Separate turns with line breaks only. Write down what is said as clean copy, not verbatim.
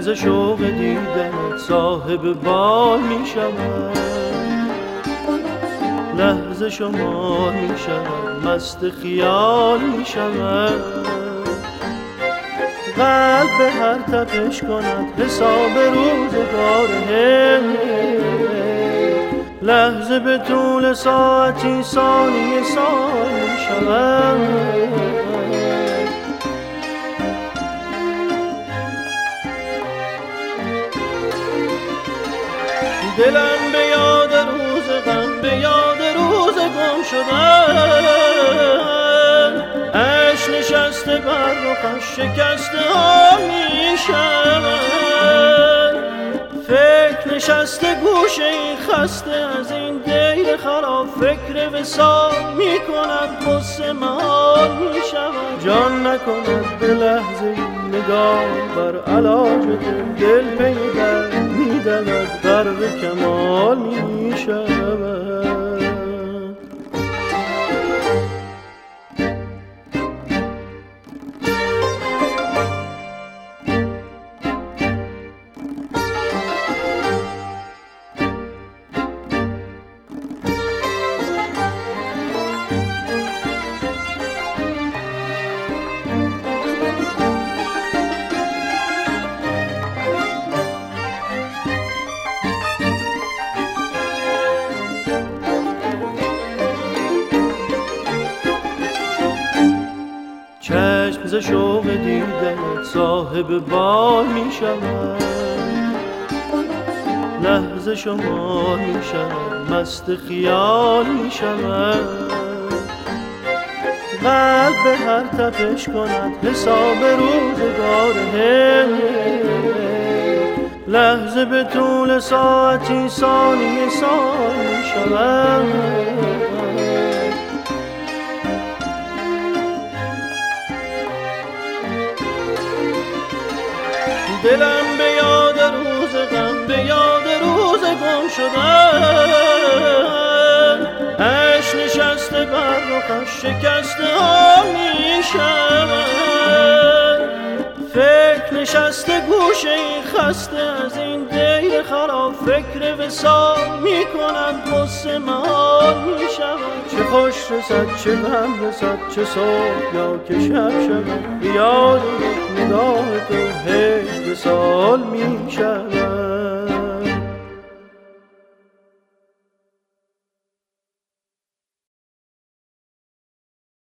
ز شوق دیدنت صاحب بال می شود، لحظه شمار می شود، مست خیال می شود. قلب به هر تپش کند حساب روزگار، لحظه به طول ساعتی ثانیه سال می شود. دلم به یاد روز غم، به یاد روز گم شدن، عشق نشسته بر رخش شکسته ها می شود. فکر نشسته گوشه این خسته از این دیر خراب، فکر وصال می کند قصه محال می شود. جان نکند به لحظه نگاه بر علاج دل پی درد می دود، غرق کمال می شود. چشم ز شوق دیدنت صاحب بال می شود، لحظه شمار می شود، مست خیال می شود. قلب به هر تپش کند حساب روزگار، لحظه به طول ساعتی ثانیه سال می شود. دلم به یاد روز غم، به یاد روز گم شدن، عشق نشسته بر رخش شکسته ها می شود. فکر نشسته گوشه این خسته از این دیر خراب، فکر وصال می کند قصه محال می شود. چه خوش رسد چه غم رسد، چه صبح یا که شب شود، یاد یک نگاه تو هجر سال می شود.